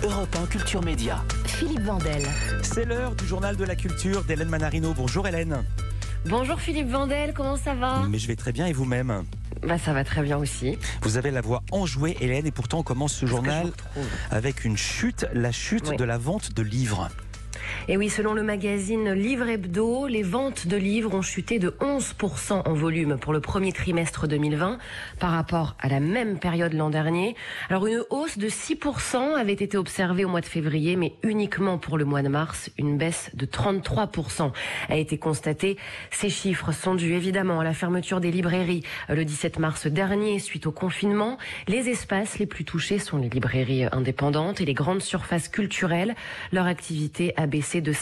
Europe 1 Culture Média. Philippe Vandel. C'est l'heure du journal de la culture d'Hélène Manarino. Bonjour Hélène. Bonjour Philippe Vandel, comment ça va? Mais je vais très bien et vous-même? Ça va très bien aussi. Vous avez la voix enjouée Hélène, et pourtant on commence ce journal avec une chute, la chute de la vente de livres. Et oui, selon le magazine Livre Hebdo, les ventes de livres ont chuté de 11% en volume pour le premier trimestre 2020 par rapport à la même période l'an dernier. Alors une hausse de 6% avait été observée au mois de février, mais uniquement pour le mois de mars. Une baisse de 33% a été constatée. Ces chiffres sont dus évidemment à la fermeture des librairies le 17 mars dernier suite au confinement. Les espaces les plus touchés sont les librairies indépendantes et les grandes surfaces culturelles. Leur activité a baissé de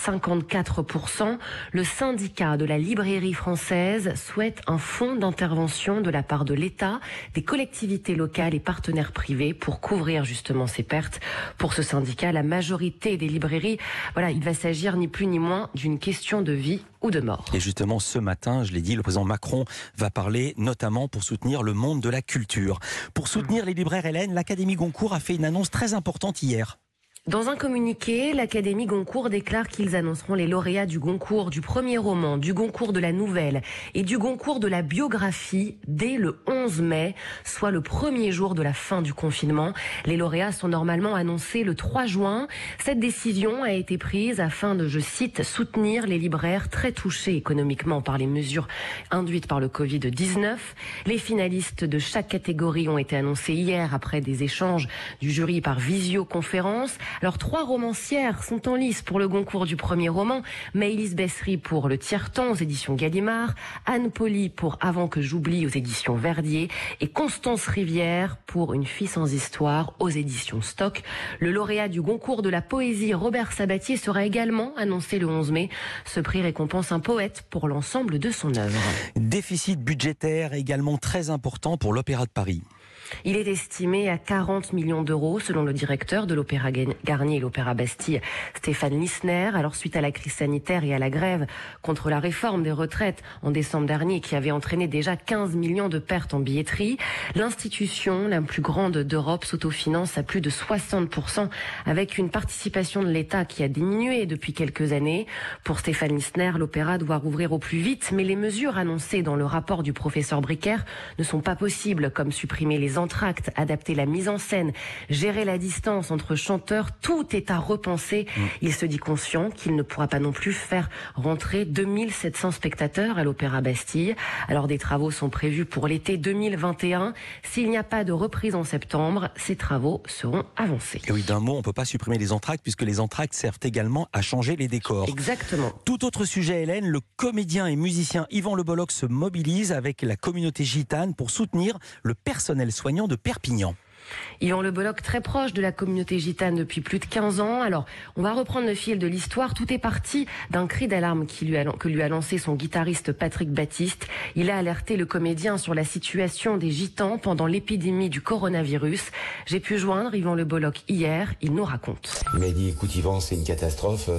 54%. Le syndicat de la librairie française souhaite un fonds d'intervention de la part de l'État, des collectivités locales et partenaires privés pour couvrir justement ces pertes. Pour ce syndicat, la majorité des librairies, il va s'agir ni plus ni moins d'une question de vie ou de mort. Et justement, ce matin, je l'ai dit, le président Macron va parler notamment pour soutenir le monde de la culture. Pour soutenir les libraires, Hélène, l'Académie Goncourt a fait une annonce très importante hier. Dans un communiqué, l'Académie Goncourt déclare qu'ils annonceront les lauréats du Goncourt du premier roman, du Goncourt de la nouvelle et du Goncourt de la biographie dès le 11 mai, soit le premier jour de la fin du confinement. Les lauréats sont normalement annoncés le 3 juin. Cette décision a été prise afin de, je cite, soutenir les libraires très touchés économiquement par les mesures induites par le Covid-19. Les finalistes de chaque catégorie ont été annoncés hier après des échanges du jury par visioconférence. Alors 3 romancières sont en lice pour le Goncourt du premier roman. Maëlys Bessery pour Le Tiers-temps aux éditions Gallimard, Anne Pauly pour Avant que j'oublie aux éditions Verdier et Constance Rivière pour Une fille sans histoire aux éditions Stock. Le lauréat du Goncourt de la poésie, Robert Sabatier, sera également annoncé le 11 mai. Ce prix récompense un poète pour l'ensemble de son œuvre. Déficit budgétaire également très important pour l'Opéra de Paris. Il est estimé à 40 millions d'euros selon le directeur de l'Opéra Garnier et l'Opéra Bastille, Stéphane Lissner. Alors suite à la crise sanitaire et à la grève contre la réforme des retraites en décembre dernier qui avait entraîné déjà 15 millions de pertes en billetterie, l'institution la plus grande d'Europe s'autofinance à plus de 60% avec une participation de l'État qui a diminué depuis quelques années. Pour Stéphane Lissner, l'Opéra doit rouvrir au plus vite, mais les mesures annoncées dans le rapport du professeur Bricker ne sont pas possibles, comme supprimer les entractes, adapter la mise en scène, gérer la distance entre chanteurs, tout est à repenser. Il se dit conscient qu'il ne pourra pas non plus faire rentrer 2700 spectateurs à l'Opéra Bastille. Alors des travaux sont prévus pour l'été 2021. S'il n'y a pas de reprise en septembre, ces travaux seront avancés. Et oui, d'un mot, on ne peut pas supprimer les entractes puisque les entractes servent également à changer les décors. Exactement. Tout autre sujet, Hélène, le comédien et musicien Yvan Le Bolloc se mobilise avec la communauté gitane pour soutenir le personnel soignant de Perpignan. Yvan Le Bolloc, très proche de la communauté gitane depuis plus de 15 ans. Alors, on va reprendre le fil de l'histoire. Tout est parti d'un cri d'alarme que lui a lancé son guitariste Patrick Baptiste. Il a alerté le comédien sur la situation des gitans pendant l'épidémie du coronavirus. J'ai pu joindre Yvan Le Bolloc hier. Il nous raconte. Il m'a dit, écoute Yvan, c'est une catastrophe.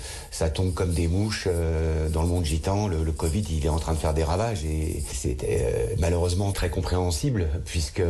Ça tombe comme des mouches dans le monde gitan. Le Covid, il est en train de faire des ravages. Et c'était malheureusement très compréhensible puisque,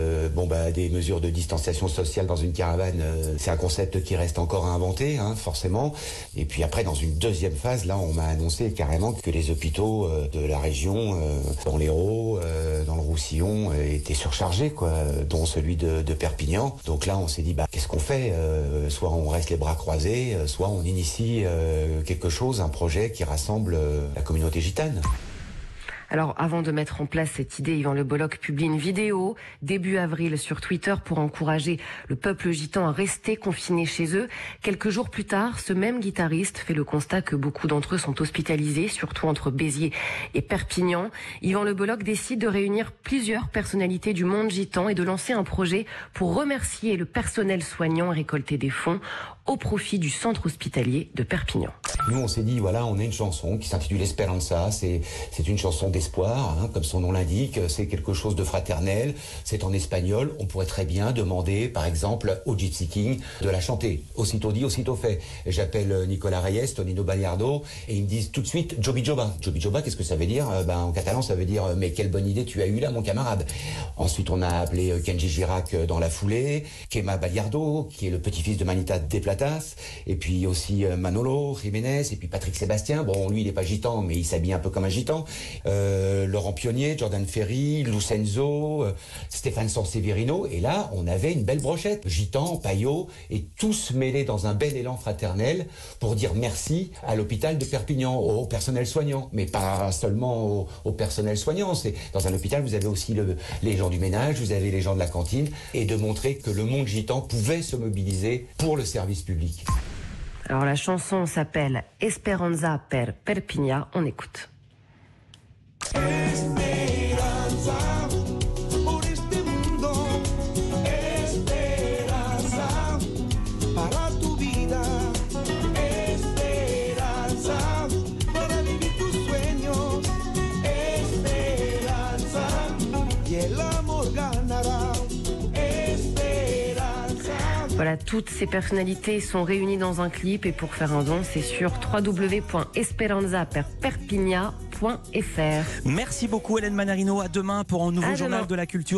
des mesures de distanciation sociale dans une caravane, c'est un concept qui reste encore à inventer, forcément. Et puis après, dans une deuxième phase, là, on m'a annoncé carrément que les hôpitaux de la région, dans l'Hérault, dans le Roussillon, étaient surchargés, dont celui de Perpignan. Donc là, on s'est dit, qu'est-ce qu'on fait? Soit on reste les bras croisés, soit on initie quelque chose, un projet qui rassemble la communauté gitane. Alors, avant de mettre en place cette idée, Yvan Le Bolloc publie une vidéo début avril sur Twitter pour encourager le peuple gitan à rester confiné chez eux. Quelques jours plus tard, ce même guitariste fait le constat que beaucoup d'entre eux sont hospitalisés, surtout entre Béziers et Perpignan. Yvan Le Bolloc décide de réunir plusieurs personnalités du monde gitan et de lancer un projet pour remercier le personnel soignant et récolter des fonds au profit du centre hospitalier de Perpignan. Nous, on s'est dit, voilà, on a une chanson qui s'intitule Esperanza. C'est une chanson d'espoir, hein, comme son nom l'indique. C'est quelque chose de fraternel. C'est en espagnol. On pourrait très bien demander, par exemple, au Gypsy King de la chanter. Aussitôt dit, aussitôt fait. J'appelle Nicolas Reyes, Tonino Baliardo, et ils me disent tout de suite Jobi Joba. Jobi Joba, qu'est-ce que ça veut dire? En catalan, ça veut dire mais quelle bonne idée tu as eue là, mon camarade. Ensuite, on a appelé Kenji Girac dans la foulée, Kema Baliardo, qui est le petit-fils de Manita de Platas, et puis aussi Manolo Jiménez, et puis Patrick Sébastien. Bon, lui, il n'est pas gitan, mais il s'habille un peu comme un gitan. Laurent Pionnier, Jordan Ferry, Lucenzo, Stéphane Sanseverino. Et là, on avait une belle brochette. Gitans, paillots, et tous mêlés dans un bel élan fraternel pour dire merci à l'hôpital de Perpignan, au personnel soignant. Mais pas seulement au personnel soignant. C'est, dans un hôpital, vous avez aussi les gens du ménage, vous avez les gens de la cantine. Et de montrer que le monde gitan pouvait se mobiliser pour le service public. Alors la chanson s'appelle Esperanza per Perpignan, on écoute. Esperanza por este mundo, esperanza para tu vida, esperanza para vivir tus sueños, esperanza y el amor ganará. Voilà, toutes ces personnalités sont réunies dans un clip et pour faire un don, c'est sur www.esperanzaperperpignan.fr. Merci beaucoup Hélène Manarino. À demain pour un nouveau journal de la culture.